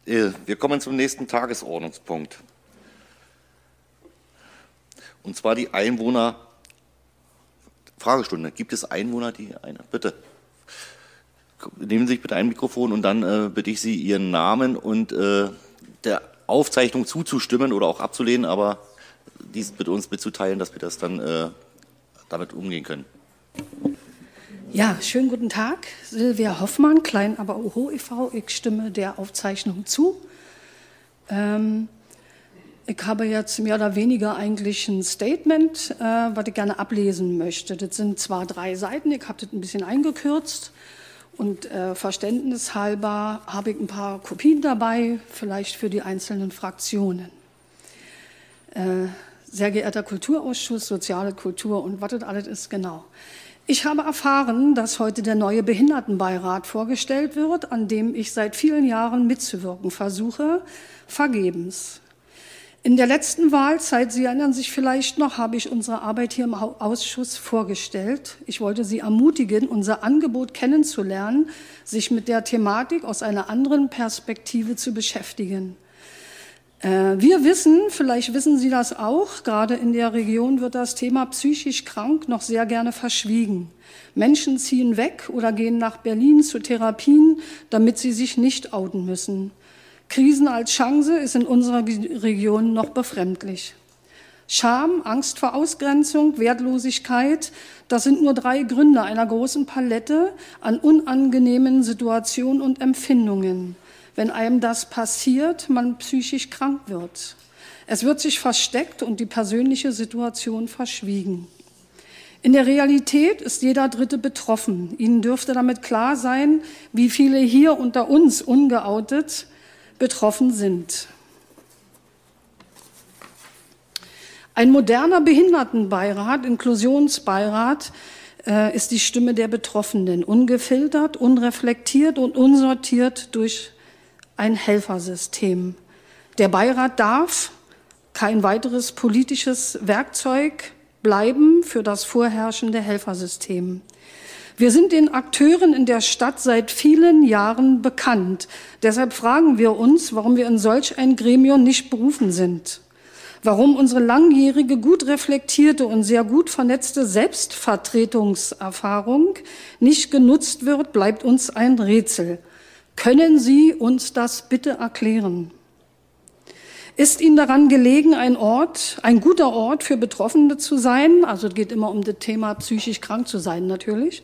Wir kommen zum nächsten Tagesordnungspunkt. Und zwar die Einwohner-Fragestunde. Gibt es Einwohner, bitte, nehmen Sie sich bitte ein Mikrofon und dann bitte ich Sie, Ihren Namen und der Aufzeichnung zuzustimmen oder auch abzulehnen, aber dies bitte uns mitzuteilen, dass wir das dann damit umgehen können. Ja, schönen guten Tag. Silvia Hoffmann, Klein aber Oho e.V. Ich stimme der Aufzeichnung zu. Ich habe jetzt mehr oder weniger eigentlich ein Statement, was ich gerne ablesen möchte. Das sind zwar 3 Seiten, ich habe das ein bisschen eingekürzt und verständnishalber habe ich ein paar Kopien dabei, vielleicht für die einzelnen Fraktionen. Sehr geehrter Kulturausschuss, Soziale Kultur und was das alles ist, genau. Ich habe erfahren, dass heute der neue Behindertenbeirat vorgestellt wird, an dem ich seit vielen Jahren mitzuwirken versuche, vergebens. In der letzten Wahlzeit, Sie erinnern sich vielleicht noch, habe ich unsere Arbeit hier im Ausschuss vorgestellt. Ich wollte Sie ermutigen, unser Angebot kennenzulernen, sich mit der Thematik aus einer anderen Perspektive zu beschäftigen. Wir wissen, vielleicht wissen Sie das auch, gerade in der Region wird das Thema psychisch krank noch sehr gerne verschwiegen. Menschen ziehen weg oder gehen nach Berlin zu Therapien, damit sie sich nicht outen müssen. Krisen als Chance ist in unserer Region noch befremdlich. Scham, Angst vor Ausgrenzung, Wertlosigkeit, das sind nur 3 Gründe einer großen Palette an unangenehmen Situationen und Empfindungen. Wenn einem das passiert, man psychisch krank wird. Es wird sich versteckt und die persönliche Situation verschwiegen. In der Realität ist jeder Dritte betroffen. Ihnen dürfte damit klar sein, wie viele hier unter uns ungeoutet betroffen sind. Ein moderner Behindertenbeirat, Inklusionsbeirat, ist die Stimme der Betroffenen, ungefiltert, unreflektiert und unsortiert durch ein Helfersystem. Der Beirat darf kein weiteres politisches Werkzeug bleiben für das vorherrschende Helfersystem. Wir sind den Akteuren in der Stadt seit vielen Jahren bekannt. Deshalb fragen wir uns, warum wir in solch ein Gremium nicht berufen sind. Warum unsere langjährige, gut reflektierte und sehr gut vernetzte Selbstvertretungserfahrung nicht genutzt wird, bleibt uns ein Rätsel. Können Sie uns das bitte erklären? Ist Ihnen daran gelegen, ein guter Ort für Betroffene zu sein? Also es geht immer um das Thema psychisch krank zu sein natürlich.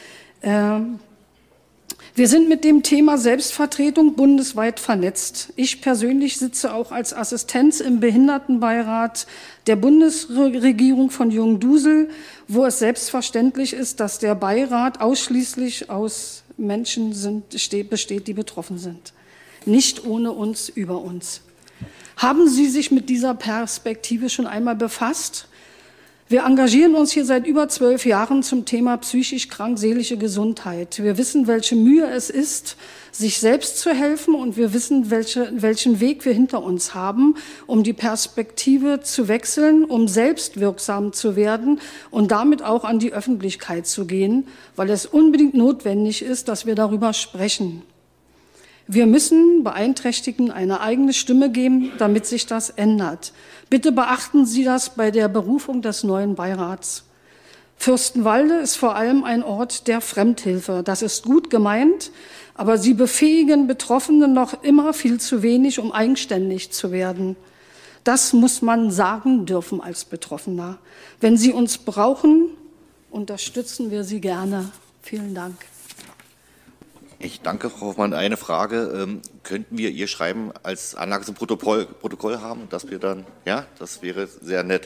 Wir sind mit dem Thema Selbstvertretung bundesweit vernetzt. Ich persönlich sitze auch als Assistenz im Behindertenbeirat der Bundesregierung von Jungdusel, wo es selbstverständlich ist, dass der Beirat ausschließlich aus Menschen besteht, die betroffen sind. Nicht ohne uns, über uns. Haben Sie sich mit dieser Perspektive schon einmal befasst? Wir engagieren uns hier seit über 12 Jahren zum Thema psychisch krank, seelische Gesundheit. Wir wissen, welche Mühe es ist, sich selbst zu helfen, und wir wissen, welchen Weg wir hinter uns haben, um die Perspektive zu wechseln, um selbstwirksam zu werden und damit auch an die Öffentlichkeit zu gehen, weil es unbedingt notwendig ist, dass wir darüber sprechen. Wir müssen Beeinträchtigten eine eigene Stimme geben, damit sich das ändert. Bitte beachten Sie das bei der Berufung des neuen Beirats. Fürstenwalde ist vor allem ein Ort der Fremdhilfe. Das ist gut gemeint, aber sie befähigen Betroffene noch immer viel zu wenig, um eigenständig zu werden. Das muss man sagen dürfen als Betroffener. Wenn Sie uns brauchen, unterstützen wir Sie gerne. Vielen Dank. Ich danke, Frau Hoffmann. Eine Frage, könnten wir Ihr Schreiben als Anlage zum Protokoll haben, dass wir dann, ja, das wäre sehr nett.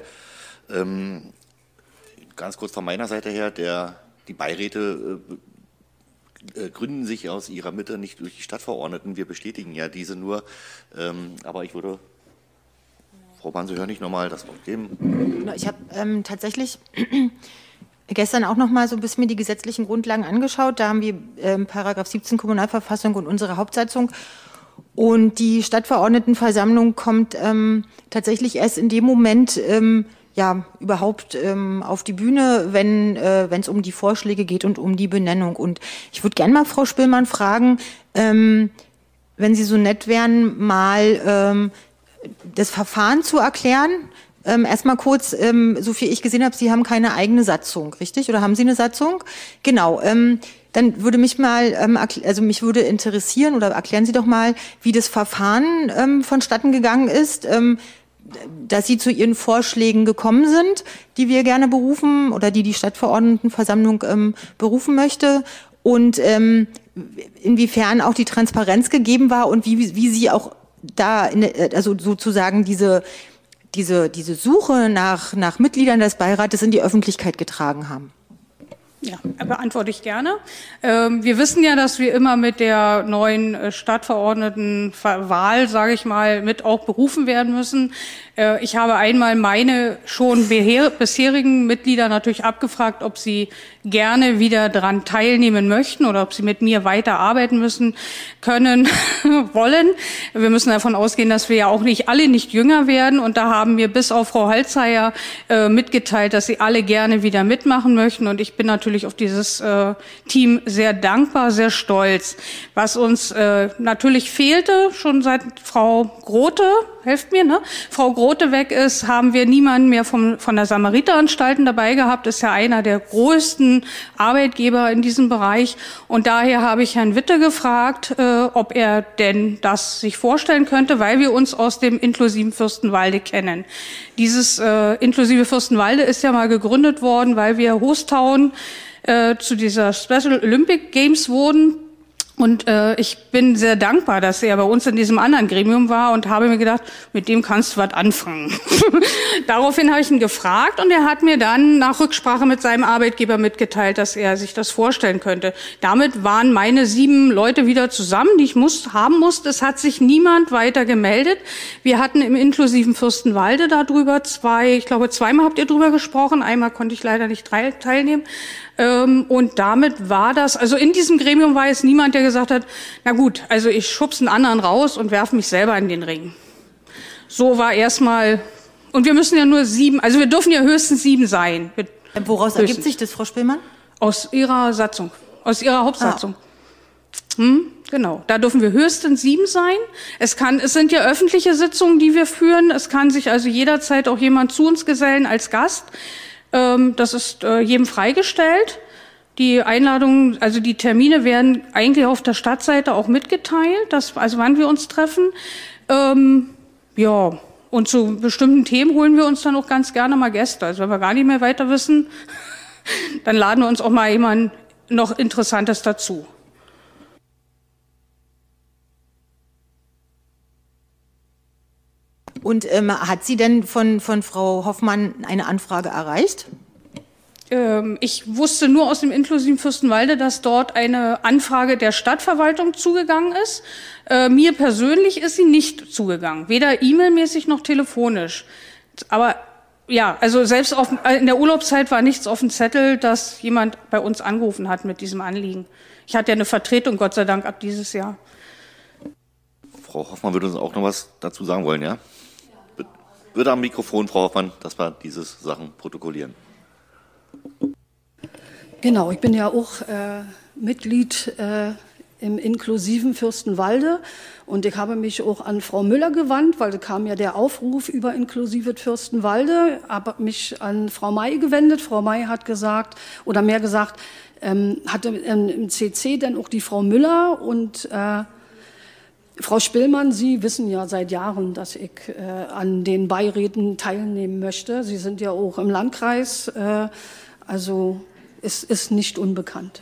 Ganz kurz von meiner Seite her, die Beiräte gründen sich aus ihrer Mitte nicht durch die Stadtverordneten, wir bestätigen ja diese nur, aber ich würde, Frau Bahn, Sie hören nicht nochmal das Wort geben. Ich habe tatsächlich gestern auch noch mal so ein bisschen mir die gesetzlichen Grundlagen angeschaut. Da haben wir Paragraph 17 Kommunalverfassung und unsere Hauptsatzung. Und die Stadtverordnetenversammlung kommt tatsächlich erst in dem Moment überhaupt auf die Bühne, wenn es um die Vorschläge geht und um die Benennung. Und ich würde gerne mal Frau Spillmann fragen, wenn Sie so nett wären, mal das Verfahren zu erklären. Erstmal kurz, so viel ich gesehen habe, Sie haben keine eigene Satzung, richtig? Oder haben Sie eine Satzung? Genau. Dann würde mich mal, mich würde interessieren, oder erklären Sie doch mal, wie das Verfahren vonstatten gegangen ist, dass Sie zu Ihren Vorschlägen gekommen sind, die wir gerne berufen oder die Stadtverordnetenversammlung berufen möchte, und inwiefern auch die Transparenz gegeben war und wie Sie auch da, also sozusagen diese Suche nach Mitgliedern des Beirates in die Öffentlichkeit getragen haben. Ja, beantworte ich gerne. Wir wissen ja, dass wir immer mit der neuen Stadtverordnetenwahl, sage ich mal, mit auch berufen werden müssen. Ich habe einmal meine schon bisherigen Mitglieder natürlich abgefragt, ob sie gerne wieder daran teilnehmen möchten oder ob sie mit mir weiterarbeiten müssen, können, wollen. Wir müssen davon ausgehen, dass wir ja auch alle nicht jünger werden. Und da haben wir bis auf Frau Halzheier mitgeteilt, dass sie alle gerne wieder mitmachen möchten. Und ich bin natürlich auf dieses Team sehr dankbar, sehr stolz. Was uns natürlich fehlte, schon seit Frau Grote, helft mir, ne? Frau Grote weg ist, haben wir niemanden mehr von der Samariter-Anstalten dabei gehabt. Ist ja einer der größten Arbeitgeber in diesem Bereich. Und daher habe ich Herrn Witte gefragt, ob er denn das sich vorstellen könnte, weil wir uns aus dem inklusiven Fürstenwalde kennen. Dieses inklusive Fürstenwalde ist ja mal gegründet worden, weil wir Hostown zu dieser Special Olympic Games wurden. Und ich bin sehr dankbar, dass er bei uns in diesem anderen Gremium war und habe mir gedacht, mit dem kannst du was anfangen. Daraufhin habe ich ihn gefragt und er hat mir dann nach Rücksprache mit seinem Arbeitgeber mitgeteilt, dass er sich das vorstellen könnte. Damit waren meine 7 Leute wieder zusammen, die ich haben musste. Es hat sich niemand weiter gemeldet. Wir hatten im inklusiven Fürstenwalde darüber zweimal habt ihr drüber gesprochen. Einmal konnte ich leider nicht teilnehmen. Und damit war das, also in diesem Gremium war jetzt niemand, der gesagt hat, na gut, also ich schubse einen anderen raus und werfe mich selber in den Ring. So war erstmal, und wir müssen ja nur 7, also wir dürfen ja höchstens 7 sein. Woraus ergibt sich das, Frau Spielmann? Aus Ihrer Satzung, aus Ihrer Hauptsatzung. Genau, da dürfen wir höchstens 7 sein. Es sind ja öffentliche Sitzungen, die wir führen. Es kann sich also jederzeit auch jemand zu uns gesellen als Gast. Das ist jedem freigestellt. Die Einladungen, also die Termine werden eigentlich auf der Stadtseite auch mitgeteilt, also wann wir uns treffen. Ja, und zu bestimmten Themen holen wir uns dann auch ganz gerne mal Gäste. Also wenn wir gar nicht mehr weiter wissen, dann laden wir uns auch mal jemand noch Interessantes dazu. Und hat Sie denn von Frau Hoffmann eine Anfrage erreicht? Ich wusste nur aus dem inklusiven Fürstenwalde, dass dort eine Anfrage der Stadtverwaltung zugegangen ist. Mir persönlich ist sie nicht zugegangen, weder e-mailmäßig noch telefonisch. Aber ja, also selbst in der Urlaubszeit war nichts auf dem Zettel, dass jemand bei uns angerufen hat mit diesem Anliegen. Ich hatte ja eine Vertretung, Gott sei Dank, ab dieses Jahr. Frau Hoffmann würde uns auch noch was dazu sagen wollen, ja? Bitte am Mikrofon, Frau Hoffmann, dass wir diese Sachen protokollieren. Genau, ich bin ja auch Mitglied im inklusiven Fürstenwalde und ich habe mich auch an Frau Müller gewandt, weil da kam ja der Aufruf über inklusive Fürstenwalde, habe mich an Frau May gewendet. Frau May hat gesagt, oder mehr gesagt, hatte im CC dann auch die Frau Müller und Frau Spielmann, Sie wissen ja seit Jahren, dass ich an den Beiräten teilnehmen möchte. Sie sind ja auch im Landkreis, also es ist nicht unbekannt.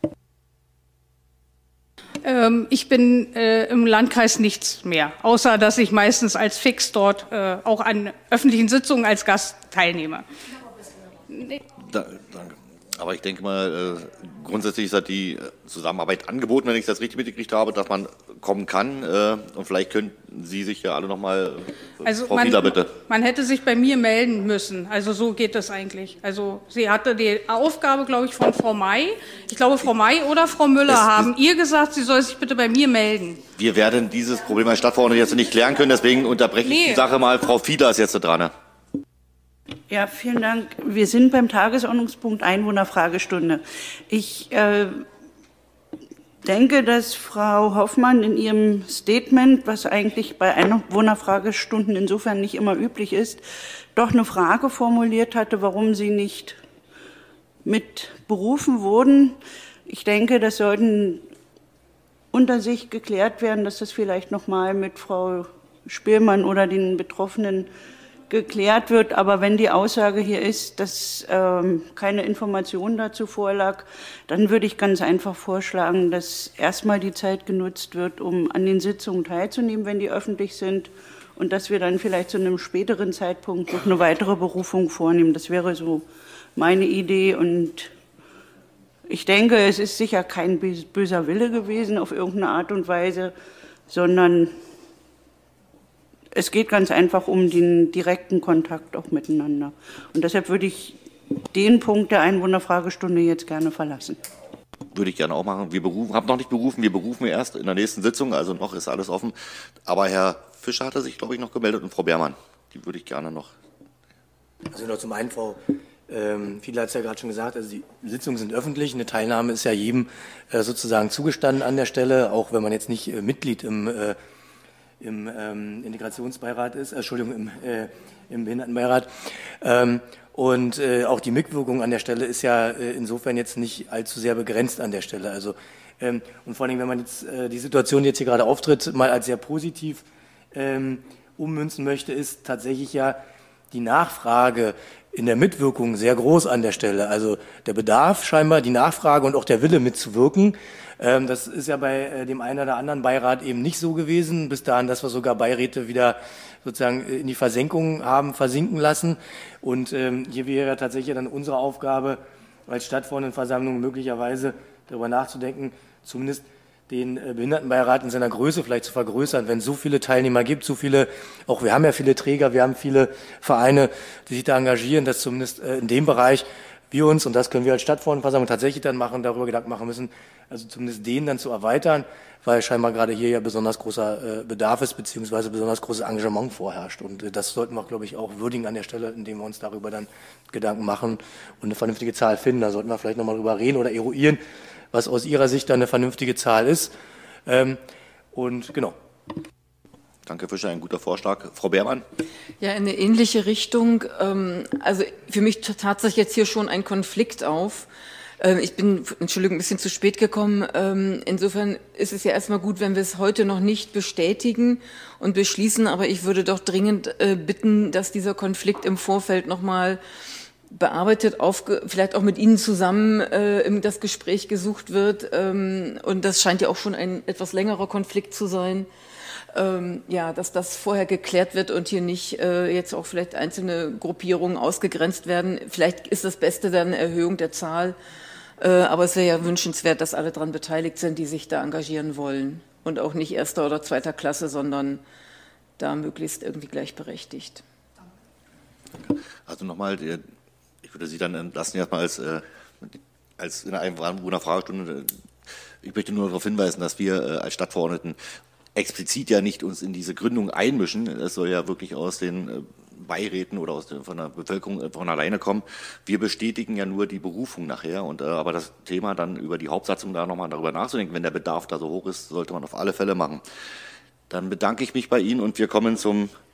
Ich bin im Landkreis nichts mehr, außer dass ich meistens als Fix dort auch an öffentlichen Sitzungen als Gast teilnehme. Danke. Aber ich denke mal, grundsätzlich ist halt die Zusammenarbeit angeboten, wenn ich das richtig mitgekriegt habe, dass man kommen kann. Und vielleicht könnten Sie sich ja alle noch mal, also Frau Fiedler, bitte. Man hätte sich bei mir melden müssen. Also so geht das eigentlich. Also sie hatte die Aufgabe, glaube ich, von Frau May. Ich glaube, Frau May oder Frau Müller haben ihr gesagt, sie soll sich bitte bei mir melden. Wir werden dieses Problem als Stadtverordnete jetzt nicht klären können, deswegen unterbreche ich die Sache mal. Frau Fiedler ist jetzt dran. Ja, vielen Dank. Wir sind beim Tagesordnungspunkt Einwohnerfragestunde. Ich denke, dass Frau Hoffmann in ihrem Statement, was eigentlich bei Einwohnerfragestunden insofern nicht immer üblich ist, doch eine Frage formuliert hatte, warum sie nicht mit berufen wurden. Ich denke, das sollten unter sich geklärt werden, dass das vielleicht noch mal mit Frau Spielmann oder den Betroffenen geklärt wird. Aber wenn die Aussage hier ist, dass keine Information dazu vorlag, dann würde ich ganz einfach vorschlagen, dass erstmal die Zeit genutzt wird, um an den Sitzungen teilzunehmen, wenn die öffentlich sind, und dass wir dann vielleicht zu einem späteren Zeitpunkt noch eine weitere Berufung vornehmen. Das wäre so meine Idee. Und ich denke, es ist sicher kein böser Wille gewesen auf irgendeine Art und Weise, sondern es geht ganz einfach um den direkten Kontakt auch miteinander. Und deshalb würde ich den Punkt der Einwohnerfragestunde jetzt gerne verlassen. Würde ich gerne auch machen. Haben noch nicht berufen, wir berufen erst in der nächsten Sitzung, also noch ist alles offen. Aber Herr Fischer hatte sich, glaube ich, noch gemeldet und Frau Beermann, die würde ich gerne noch. Also noch zum einen, Frau Fiedler hat es ja gerade schon gesagt, also die Sitzungen sind öffentlich, eine Teilnahme ist ja jedem sozusagen zugestanden an der Stelle, auch wenn man jetzt nicht Mitglied im Integrationsbeirat ist, im Behindertenbeirat. Und auch die Mitwirkung an der Stelle ist ja insofern jetzt nicht allzu sehr begrenzt an der Stelle. Also, und vor allem, wenn man jetzt die Situation, die jetzt hier gerade auftritt, mal als sehr positiv ummünzen möchte, ist tatsächlich ja die Nachfrage in der Mitwirkung sehr groß an der Stelle. Also der Bedarf scheinbar, die Nachfrage und auch der Wille mitzuwirken. Das ist ja bei dem einen oder anderen Beirat eben nicht so gewesen, bis dahin, dass wir sogar Beiräte wieder sozusagen in die Versenkung haben versinken lassen. Und hier wäre tatsächlich dann unsere Aufgabe als Stadtverordnetenversammlung möglicherweise darüber nachzudenken, zumindest den Behindertenbeirat in seiner Größe vielleicht zu vergrößern, wenn es so viele Teilnehmer gibt, so viele, auch wir haben ja viele Träger, wir haben viele Vereine, die sich da engagieren, dass zumindest in dem Bereich wir uns, und das können wir als Stadtverordnetenversammlung tatsächlich dann machen, darüber Gedanken machen müssen, also zumindest den dann zu erweitern, weil scheinbar gerade hier ja besonders großer Bedarf ist, beziehungsweise besonders großes Engagement vorherrscht. Und das sollten wir, glaube ich, auch würdigen an der Stelle, indem wir uns darüber dann Gedanken machen und eine vernünftige Zahl finden. Da sollten wir vielleicht nochmal drüber reden oder eruieren, was aus Ihrer Sicht dann eine vernünftige Zahl ist. Und genau. Danke, Fischer, ein guter Vorschlag. Frau Beermann? Ja, in eine ähnliche Richtung. Also für mich tat sich jetzt hier schon ein Konflikt auf. Ich bin, Entschuldigung, ein bisschen zu spät gekommen. Insofern ist es ja erstmal gut, wenn wir es heute noch nicht bestätigen und beschließen. Aber ich würde doch dringend bitten, dass dieser Konflikt im Vorfeld nochmal bearbeitet, vielleicht auch mit Ihnen zusammen das Gespräch gesucht wird. Und das scheint ja auch schon ein etwas längerer Konflikt zu sein. Ja, dass das vorher geklärt wird und hier nicht jetzt auch vielleicht einzelne Gruppierungen ausgegrenzt werden. Vielleicht ist das Beste dann eine Erhöhung der Zahl, aber es wäre ja wünschenswert, dass alle daran beteiligt sind, die sich da engagieren wollen und auch nicht erster oder zweiter Klasse, sondern da möglichst irgendwie gleichberechtigt. Also nochmal, ich würde Sie dann entlassen erstmal als in der Einwohnerfragestunde. Ich möchte nur darauf hinweisen, dass wir als Stadtverordneten explizit ja nicht uns in diese Gründung einmischen. Es soll ja wirklich aus den Beiräten oder von der Bevölkerung von alleine kommen. Wir bestätigen ja nur die Berufung nachher. Aber das Thema dann über die Hauptsatzung da nochmal darüber nachzudenken, wenn der Bedarf da so hoch ist, sollte man auf alle Fälle machen. Dann bedanke ich mich bei Ihnen und wir kommen zum